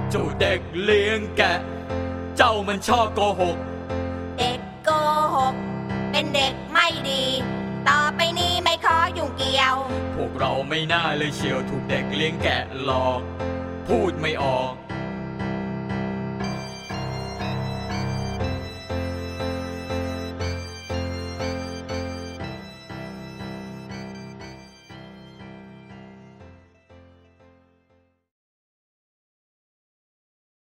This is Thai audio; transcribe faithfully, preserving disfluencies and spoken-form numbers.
เจ้าเด็กเลี้ยงแกะเจ้ามันชอบโกหกเด็กโกหกเป็นเด็กไม่ดีต่อไปนี้ไม่ขอยุ่งเกี่ยวพวกเราไม่น่าเลยเชียวถูกเด็กเลี้ยงแกะหลอกพูดไม่ออก